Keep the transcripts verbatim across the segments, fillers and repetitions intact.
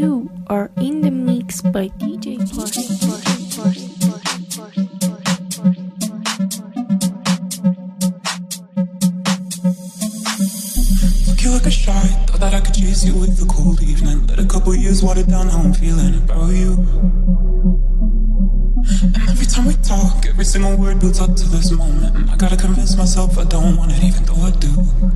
You are in the mix by دی جی Parsi. Took you like a shot, thought that I could chase you with a cold evening. Let a couple years water down how I'm feeling about you. And every time we talk, every single word builds up to this moment. And I gotta convince myself I don't want it, even though I do.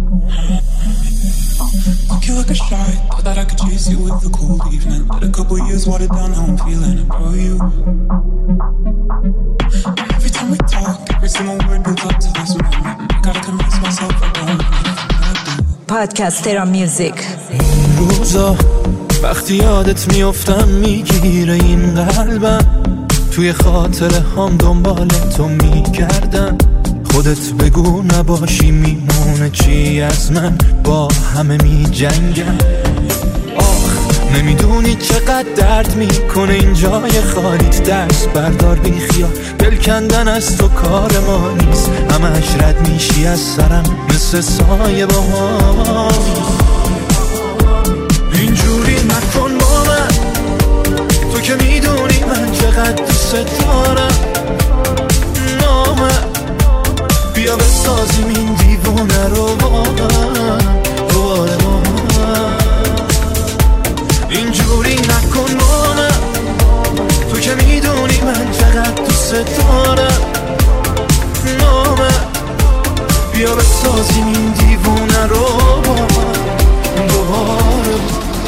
Took you like a shot, thought that I could chase you with a cold evening. Let a couple years water down how I'm feeling about you. And every time we talk, every single word builds up to this moment. And I gotta convince myself I don't want it, even though I do. پادکسترا میوزیک. روزا وقتی یادت میافتم میگیره این قلبم، توی خاطره هم دنبال تو میگردم. خودت بگو نباشی میمونه چی از من، با همه میجنگم. آخ نمیدونی چقدر درد میکنه این جای خالیت، دست بردار بی خیال، دل کندن از تو کار ما نیست. همش رد میشی از سرم مثل سایه با هم. اینجوری نکن با من، تو که میدونی من چقدر دوست دارم. نامه بیا بسازیم این دیوونه رو با من، دوباره با من. اینجوری نکن با من، تو که میدونی من چقدر دوست دارم. نامه بیا بسازیم این دیوونه رو با من، دوباره با من.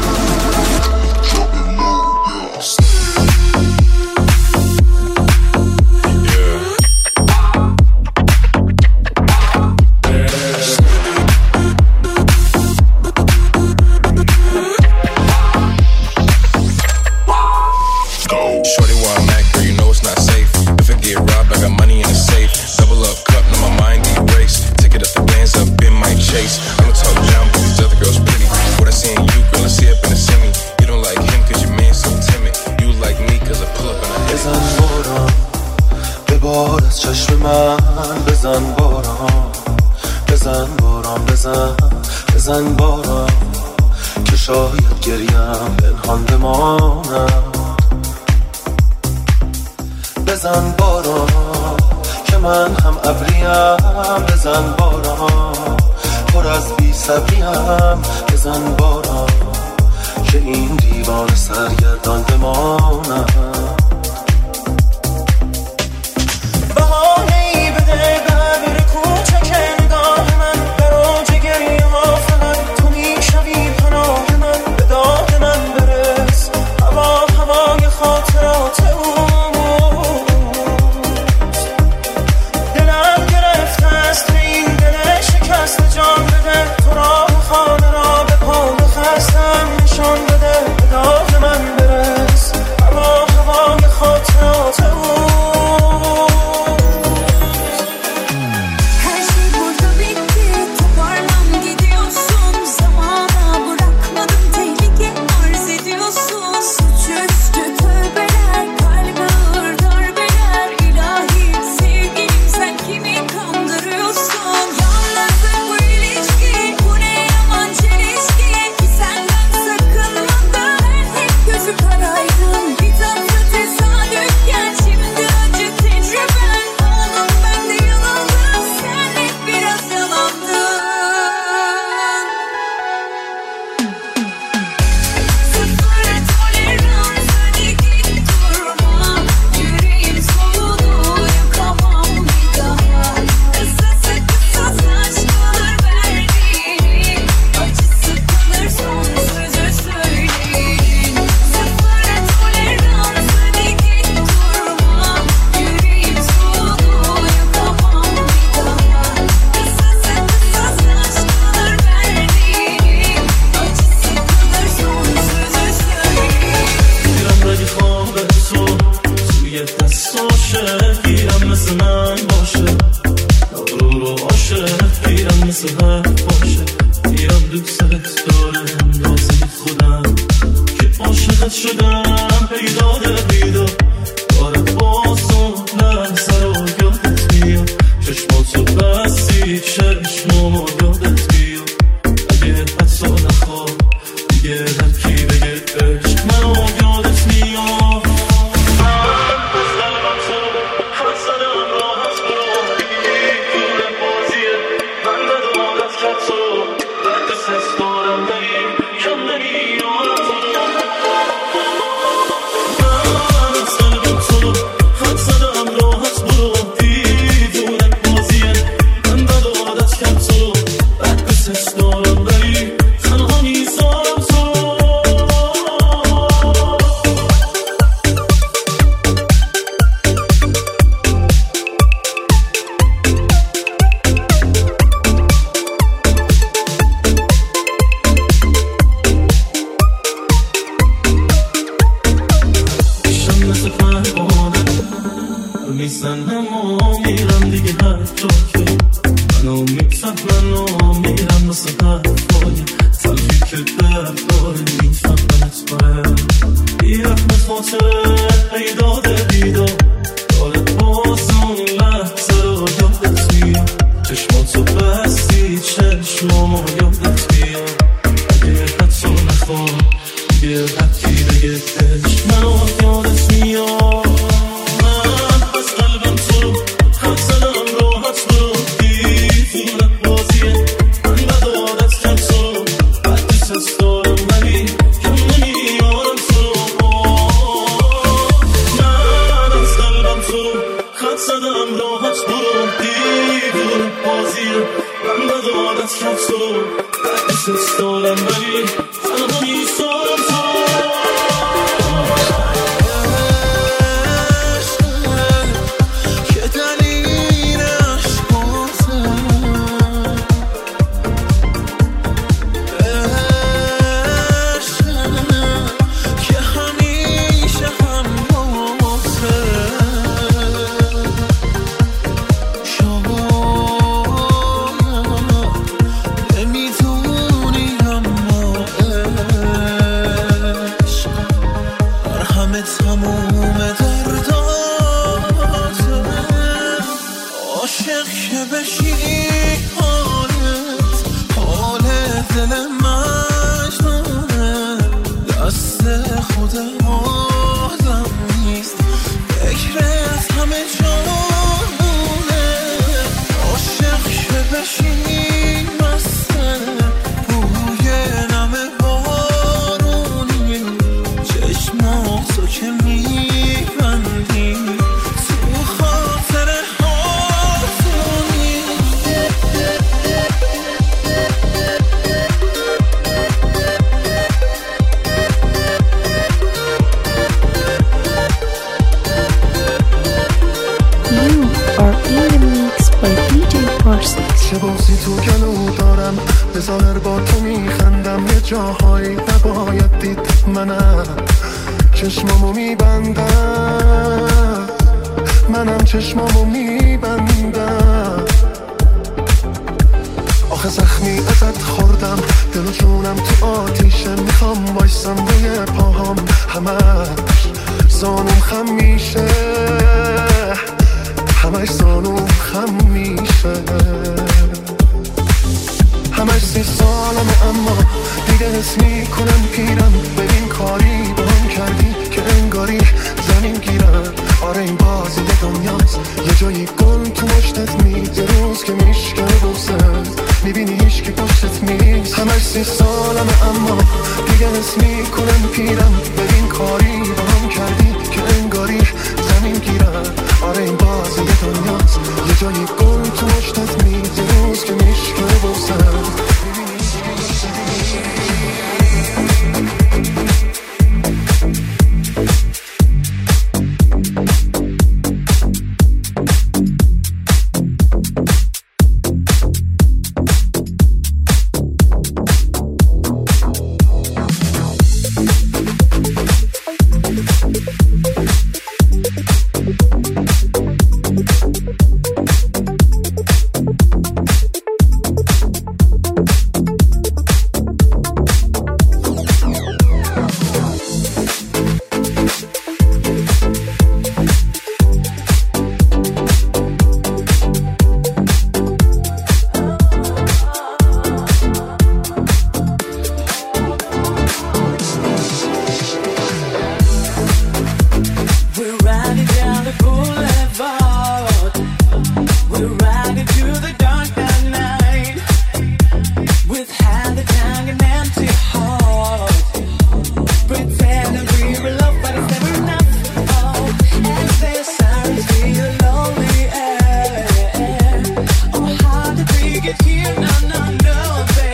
بزن بارم که شاید گریم پنهان بمانم. بزن بارم که من هم ابریم. بزن بارم پر از بی صبریم. بزن بارم که این دیوان سرگردان بمانم. بهانه ای بده به عبیر کوچک نگاه من، براج گریه ها فقط تو میشوی پناه من. به داد من برس هوا هوای خاطرات اوست. دلم گرفته است به این دل شکست، جان بده تو راه خانه را به پا خستم نشان بده. به داد من برس هوا هوای خاطرات اوست. Yeah, دوست دارم ولی تنها میذارم تو میزنم و میرم دیگه هر جا که منو میکسد منو میرم مثل حرفای تلخی که دردای میفهمنت باید بیرفت خاطره ایداد بیدار داره باز اون لحظه رو یادت میاد چشماتو بستی چشمامو یادت میاد اگه حتی نخواد یه حتی بگه عشق منو یادت میاد چه بازی تو گلو دارم به ظاهر با تو میخندم یه جاهایی نباید دید منم چشمامو میبندم منم چشمامو میبندم آخه زخمی ازت خوردم دل و جونم تو آتیشه میخوام بایستم روی پاهام همش زانوم خم میشه همش زانوم خم میشه همش سی سالمه اما دیگه حس میکنم پیرم ببین کاری با هم کردی که انگاری زمین گیرم آره این بازی دنیاست یه جایی گل تو مشتت میز یه روز که میشکنه بوست میبینی هیچ که پشتت میز همش سی سالمه اما دیگه حس میکنم پیرم ببین کاری با هم کردی که انگاری زمین گیرم آره این بازی دنیاست یه جایی گل تو مشتت میز یه روز که میشکنه بوست Get here, no, no, no, baby.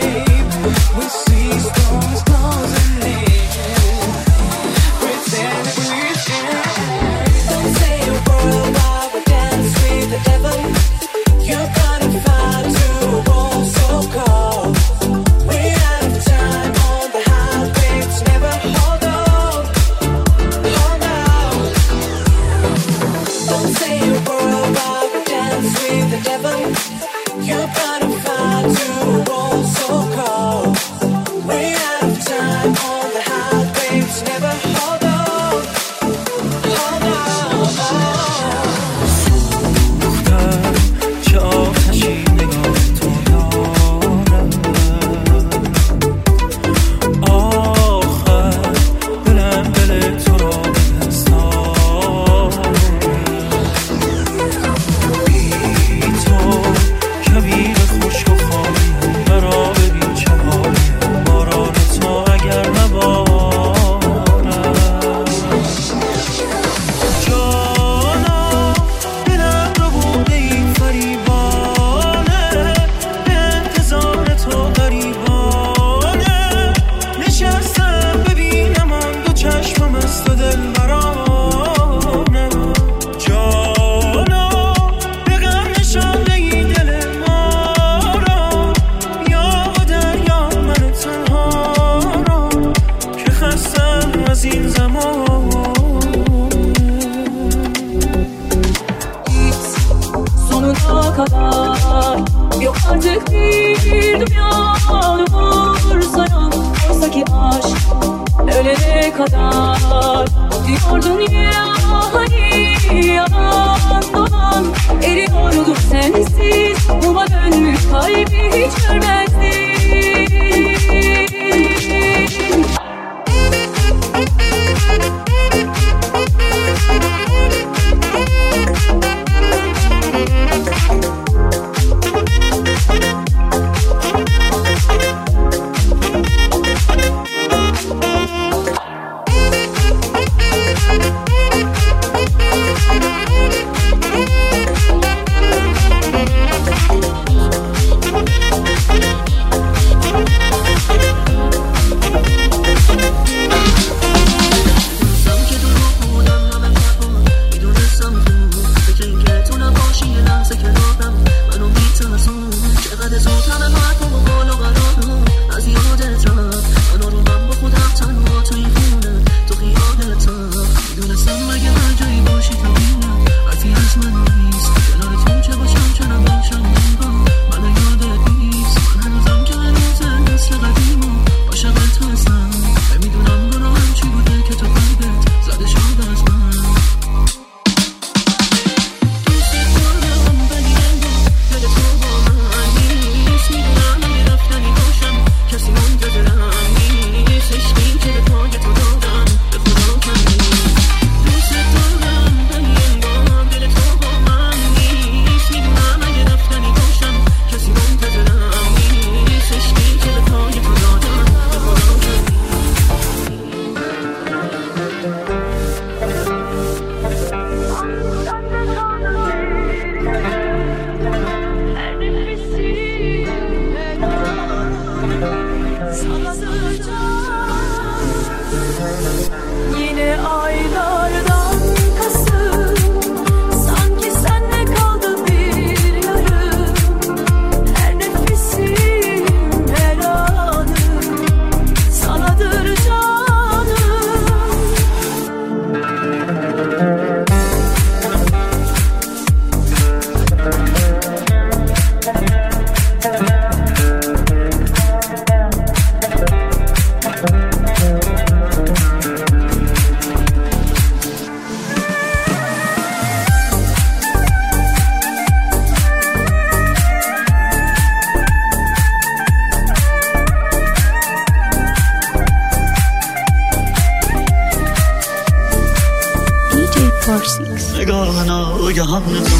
نگاه ناگهان تو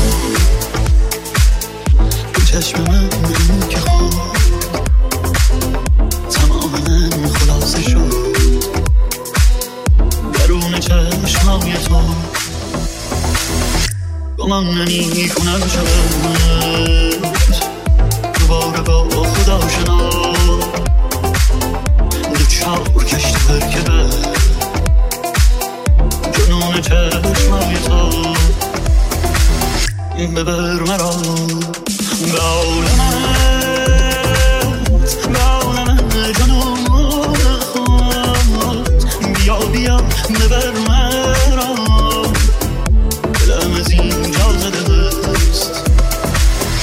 تو چشم من این که خود تمام من خلاصه شد درون چشمای تو گمان نمی کنم شبت دوباره با خدا شنا دو چار کشت برکبه جنون چشمای تو ببر مرا به عالمت به عالم جنون خود بیا بیا ببر مرا دلم از اینجا زده است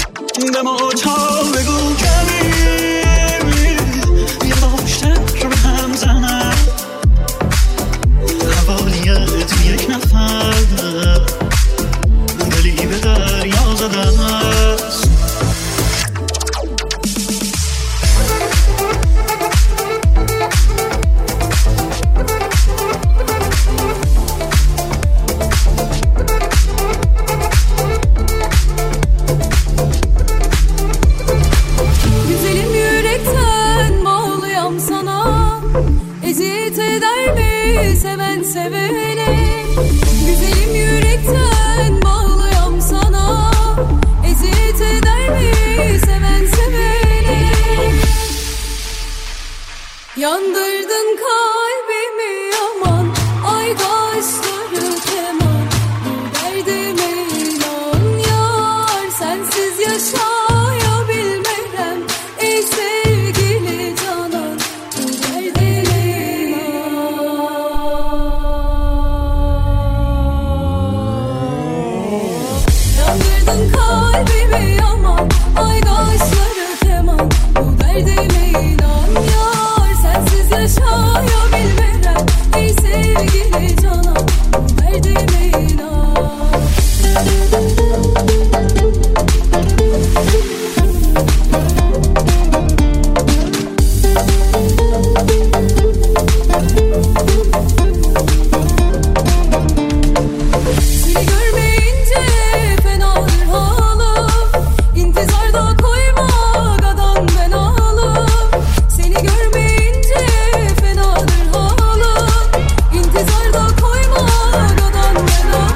seven sevene. Güzelim yürekten bağlıyam sana. Eziyet eder mi seven sevene? Yandırdın kalbimi aman, ay kaşları keman. Bu derdime inan yar, sensiz yaşayabilmem. Ey sevgili canan, bu derdime inan. Yandırdın kalbimi aman, ay kaşları keman. Bu derdime inan yar, sensiz yaşayabilmem. Ey sevgili canan, bu derdime inan. Seni görmeyince fenadır halim. İntizarda koyma gadan ben ağlam. Seni görmeyince fenadır halim. İntizarda koyma gadan ben ağlam.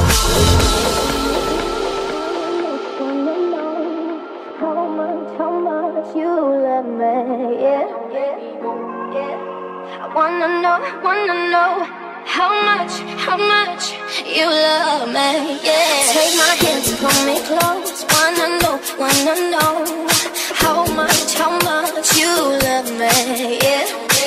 How much, how much you love me, yeah, yeah, yeah. I wanna know, wanna know how much, how much you love me, yeah. Take my hand and pull me close. Wanna know, wanna know how much, how much you love me, yeah.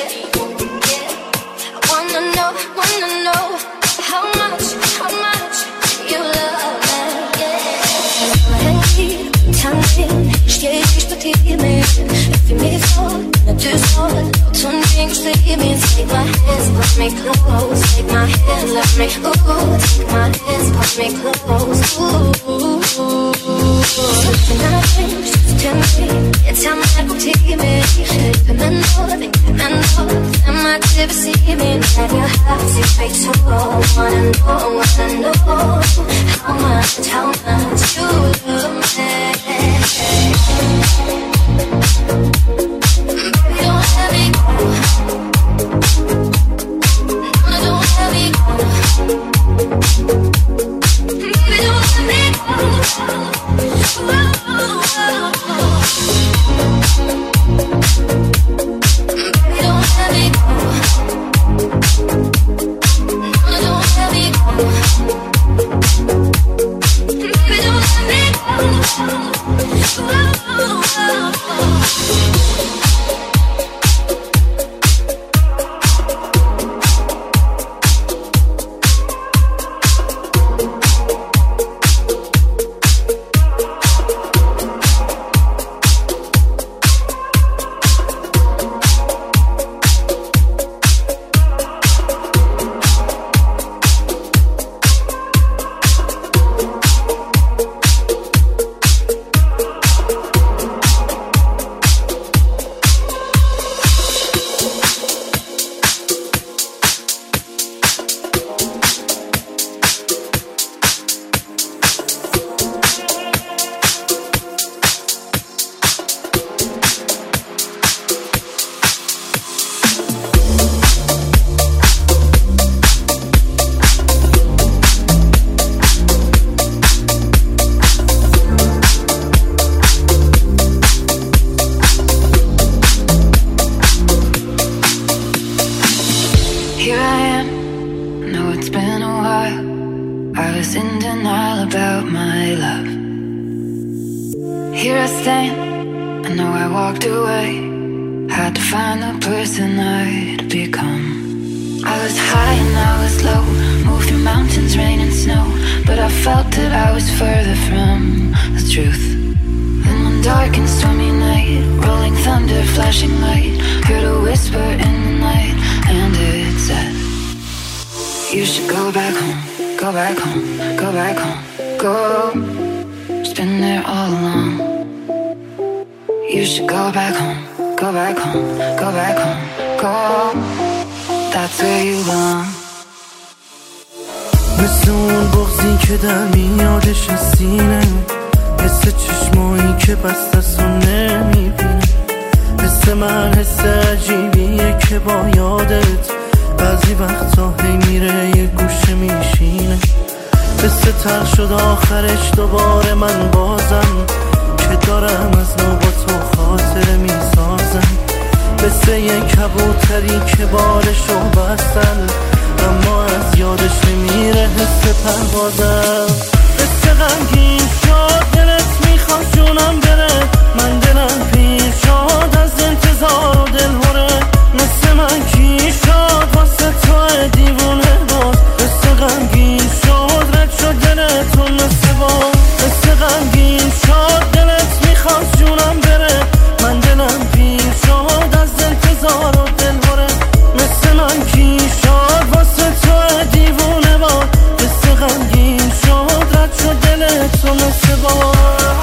I wanna know, wanna know how much, how much you love me, yeah. Tanken, steh ich bei dir mit. Für mich vor, du soll, tun wir geschrieben. Take my hands, push me close. Take my hands, let me, ooh. Take my hands, push me close, ooh. Something I think, just tell me. Jetzt haben wir gut hier mit. Ich bin ein Nord, ich bin ein Nord. Am aktiv sie mir. Have your heart, sie fake so. Wanna know, wanna know how much, how much you love me. Don't let me go. Don't let me go. Baby, don't let me go. Baby, don't let me go. Don't let me go. Baby, don't let me مثل اون بغضی که در میادش سینه، حس چشمایی که بسته سو نمیبینه، حس من حس عجیبیه که با یادت بعضی وقتا هی میره یه گوشه میشینه، قصه تر شد آخرش دوباره من بازم که دارم از نو با تو خاطره میسازم، مثل یه کبوتری که بالشو بستن اما از یادش نمیره حس پروازم. قصه غمگین شد دلت میخواد جونم بره، من دلم پیر شد از انتظار و دلهوره، مثل من کی شد واسه تو دیوونه باز. قصه غمگین شد رد شد دلتون مثل باز، قصه غمگین شد دلت میخواد جونم بره، من دلم پیر شد از انتظار و دلهوره، مثل من کی شد واسه تو دیوونه باز. قصه غمگین شد رد شد دلتون مثل باز.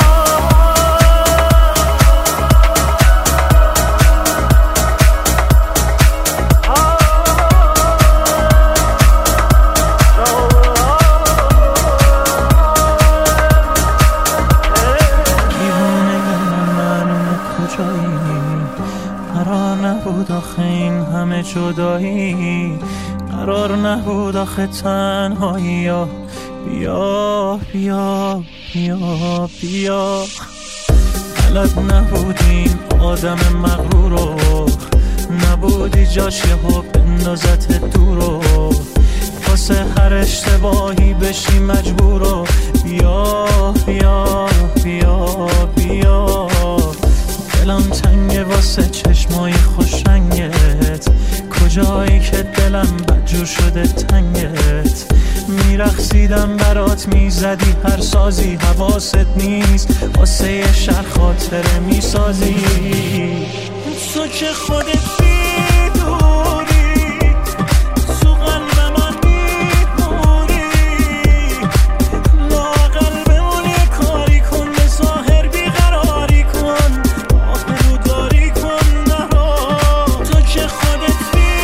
جدایی قرار نبود آخه تنهایی، یا بیا بیا بیا بیا. بلد نبودیم آدم مغرور رو، نبودی جاش یهو بندازت دور رو، واسه هر اشتباهی بشی مجبور رو. بیا بیا بیا بیا. دلم تنگه واسه چشمای خوشرنگت، کجایی که دلم بدجور شده تنگت. میرقصیدم برات میزدی هر سازی، حواست نیست واسه یه شهر خاطره میسازی. تو که خودت میدونی تو قلب من میمونی، لااقل بمون یه کاری کن، به ظاهر بیقراری کن، آبرو داری کن نرا. تو که خودت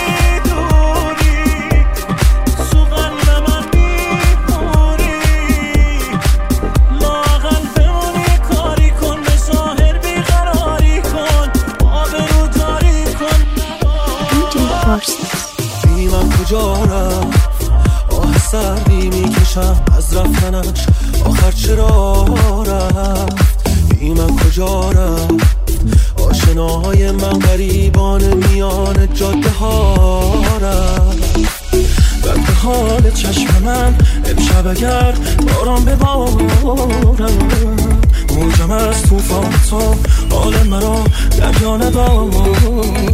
بی من کجا رفت، آه سردی میکشم از رفتنش، آخر چرا رفت. بی من کجا رفت، آشناهای من غریبان میان جاده ها رفت. بعد به حال چشم من امشب اگر باران ببارم، موجم از توفان تو حال مرا دریا ندارم،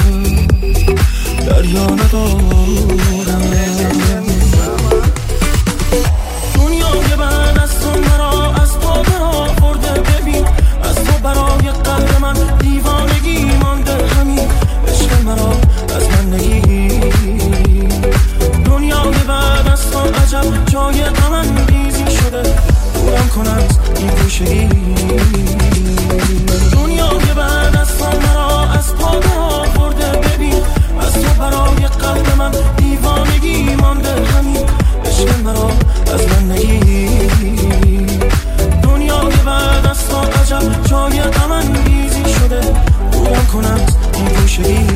دریا ندارم. دنیای بعد از تو مرا از تو برا برده، ببین از تو برای قلب من دیوانگی مانده، همین عشق مرا از من نگیر. دنیای بعد از تو عجب جای غم ریزی شده، دورم کن از این گوشگی. دنیای بعد از تو مرا از تو برا برده، ببین از تو برای قلب من دیوانگی مانده، همین عشق مرا از من نگیر. دنیای بعد از تو عجب جای غم ریزی شده، دورم کن از این گوشگی.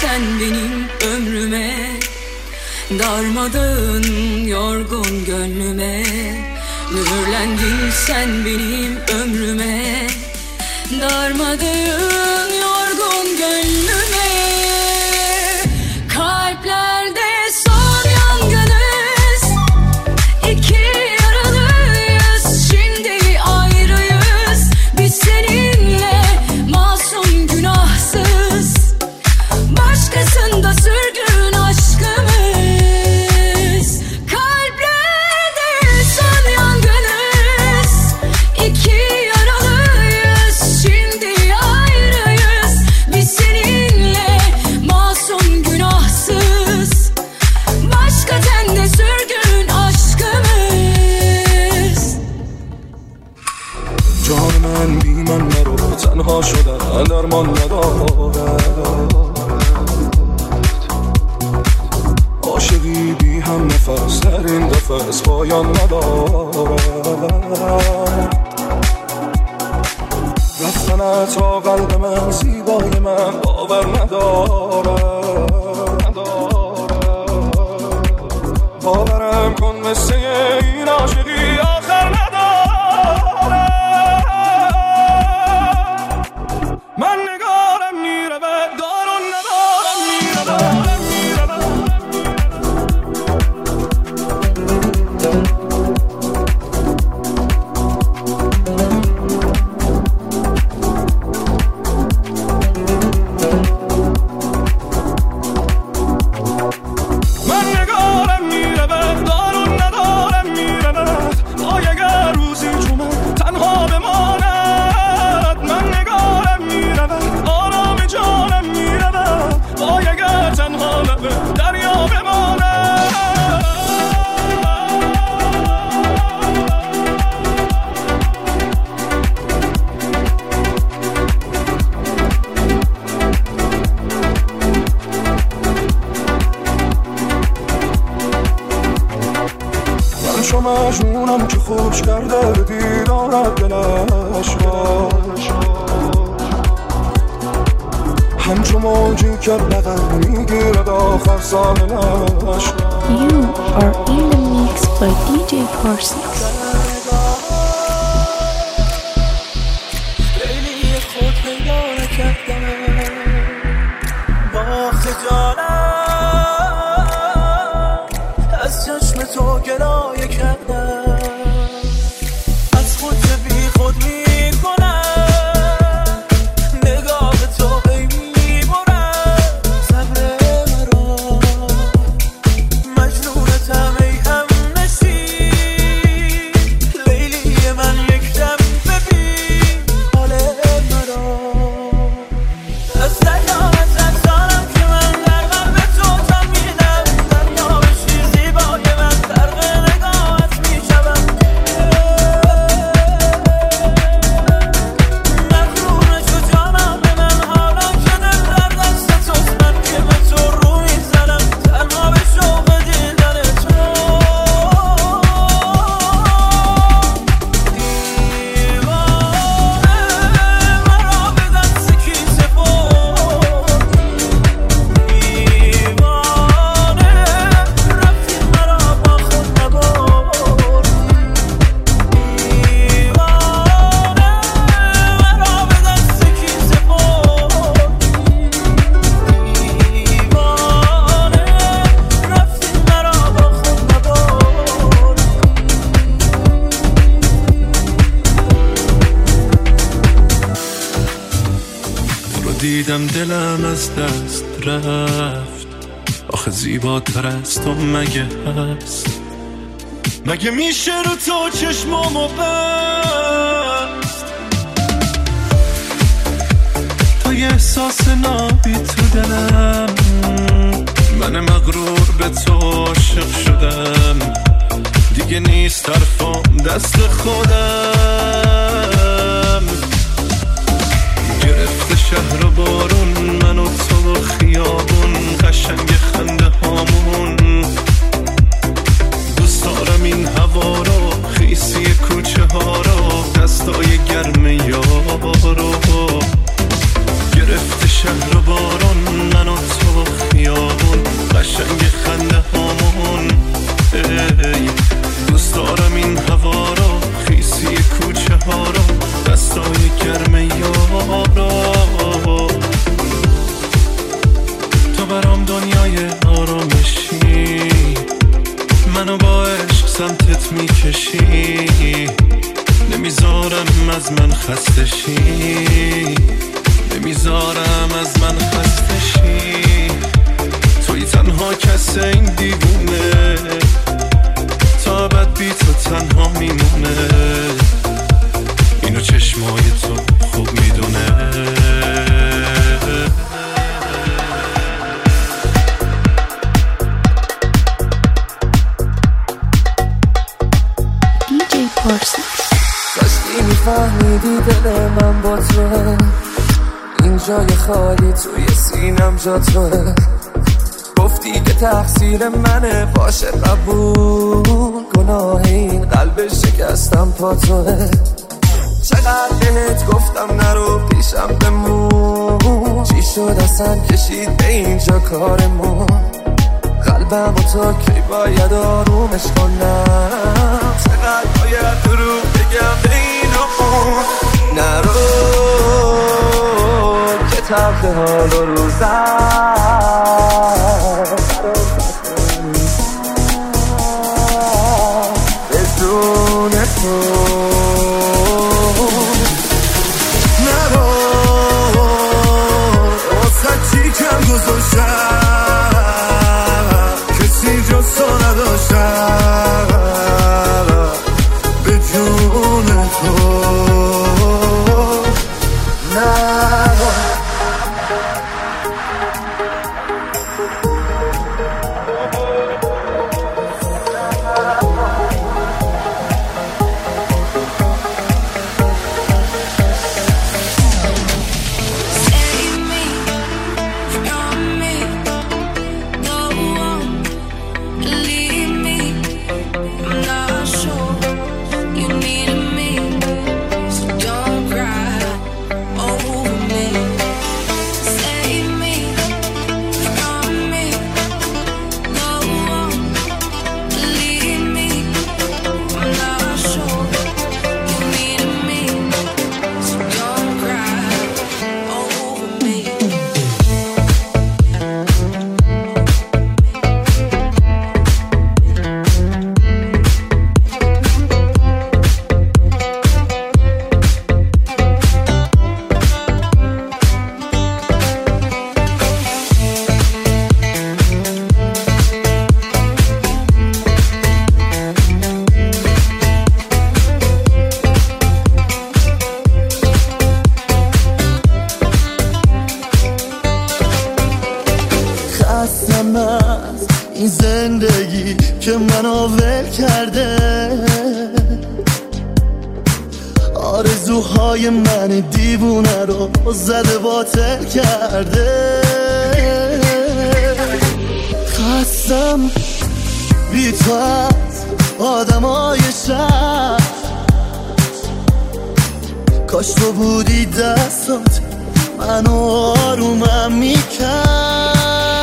sen benim ömrüme, darmadağın yorgun gönlüme. Mühürlendin sen benim ömrüme, darmadağın yorgun gönlüme. Kalplerde son yangınız, iki yaralıyız, şimdi ayrıyız. Biz seninle masum günahsız, başkasında sürgün aşkımız. Kalplerde son yangınız, iki yaralıyız, şimdi ayrıyız. Biz seninle masum günahsız, başka tende sürgün aşkımız. جان من بی من نرو، تنها شدن درمان ندارد. عاشقی بی هم نفس در این نفس پایان ندارد. رفتنت تا قلب من زیبای من باور ندارد. باورم کن مثل این عاشقی آخر ندارد. من نگارم میره و دارون ندارم میره دارم میره من نگارم میره و دارون ندارم میره آی اگر روزی جمعه تنها بماند. من نگارم میره و آرام جانم میره آی اگر تنها لبه دریا بماند. من چو مجنونم که خوش کرده به دیدارت دلش باش. همچو موجی که لغت میگیرد آخر سامنش. You are in the mix by دی جی Parsix. لیلی خود پیدا نکردم با خجالت، از چشم تو گلایه کردم، از خود که بی خود میکنم. نگاه تو ای میبرم صبر مرا، مجنونتم ای همنشین. لیلی من یک دم ببین حال مرا. از دریا از رفتارم که من در قلب تو جان میدم، دریا بشی زیبای من غرق نگاهت میشوم. مغرور شو جانم به من حالا که دل در دست توست. من که به تو رو میزنم تنها به شوق دیدن تو. دیوانه مرا به دست کی سپرد، دیوانه رفتی مرا با خود نبرد. دیوانه مرا به دست کی سپرد، دیوانه رفتی مرا با خود نبرد. تو رو دیدم دلم از دست رفت، آخه زیباتر از تو مگه هست؟ مگه میشه رو تو چشمامو بست؟ تا یه احساس نابی تو دلم، من مغرور به تو عاشق شدم. دیگه نیست طرفم دست خودم. گرفته شهر و بارون من و تو و خیابون، قشنگ خنده هامون. دوست دارم این هوا رو، خیسی کوچه ها رو، دستای گرم یارو. گرفته شهر و بارون من و تو خسته شی، نمیذارم از من خسته شی. توی تنها کس این دیوونه، تا بعد بی تو تنها میمونه. اینو چشمای تو خوب میدونه. داشتی میفهمیدی دل من با توه، این جای خالی توی سینم جا توه. گفتی که تقصیر منه، باشه قبول، گناه این قلب شکستم پا توه. چقدر بهت گفتم نرو پیشم بمون، چی شد اصلا کشید به اینجا کارمون. قلبم و تو کی باید آرومش کنم، چقدر باید دروغ بگم به این و اون. نرو که تلخ حال و روزم بدون تو. نرو واسه چی کم گذاشتم، کسی جز تو نداشتم به جون تو. نرو این زندگی که منو ول کرده، آرزوهای من دیوونه رو زده باطل کرده. خستم بی تو از آدمای شهر، کاش تو بودی دستات منو آرومم میکرد.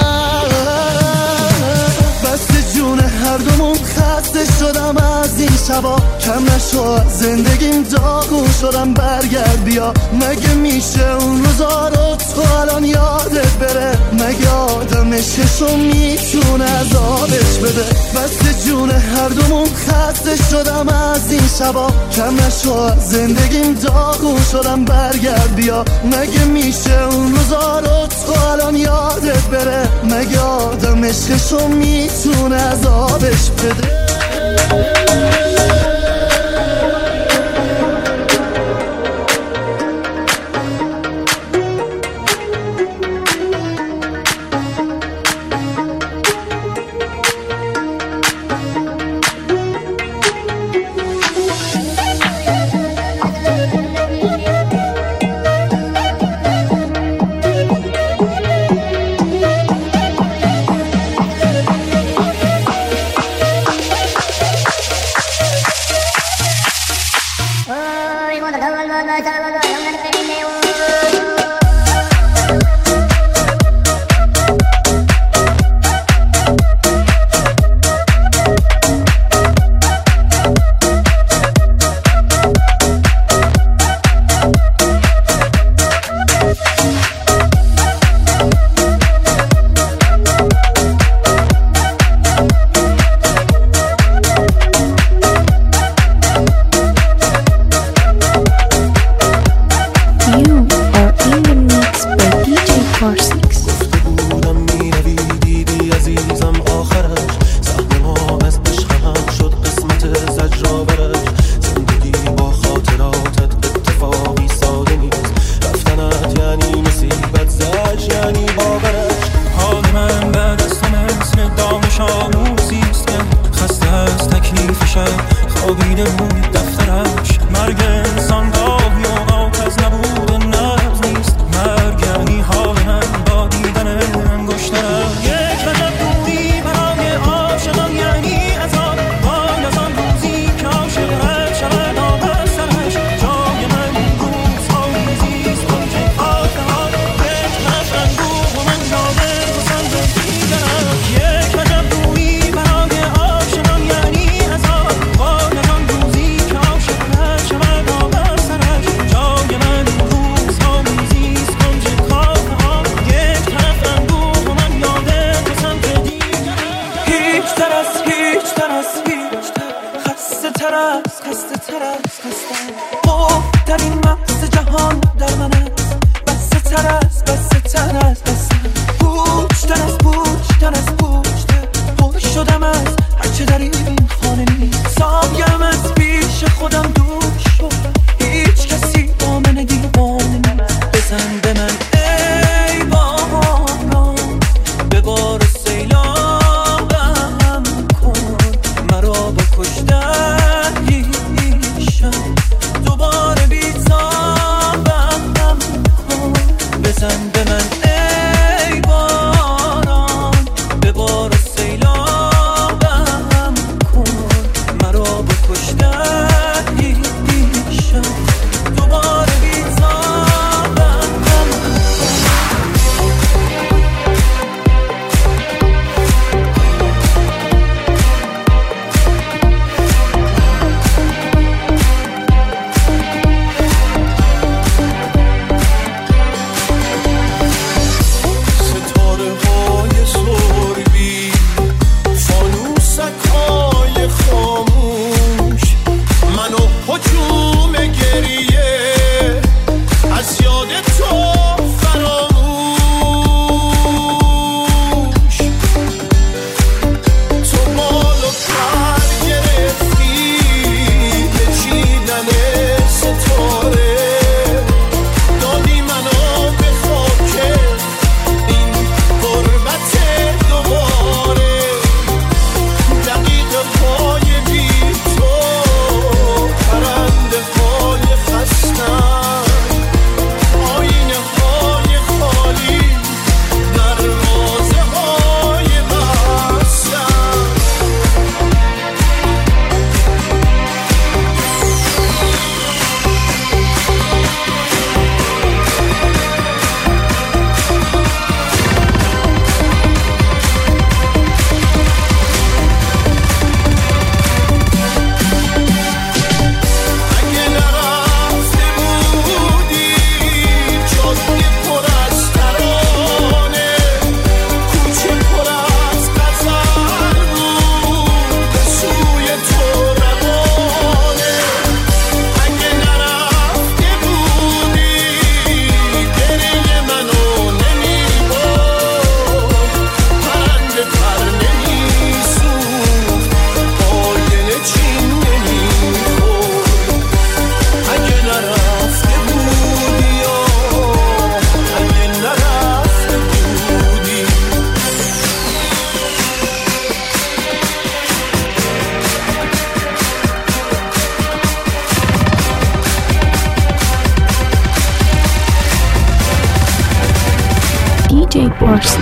بس جون هر دومون خسته شدم از این شبا، کم نشو زندگیم داغون شدم. برگرد بیا، مگه میشه اون روزا رو تو الان یادت بره؟ مگه آدم عشقشو میتونه عذابش بده؟ بس جون هر دومون خسته شدم از این شبا، کم نشو زندگیم داغون شدم. برگرد بیا، مگه میشه اون روزا رو تو الان یادت بره؟ مگه آدم عشقشو میتونه عذابش بده؟ بزن به من ای باران، ببار سیلابم کن، مرا بکش در دیشم دوباره بیزارم. دی جی پارسی.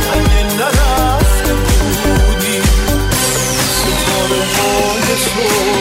Oh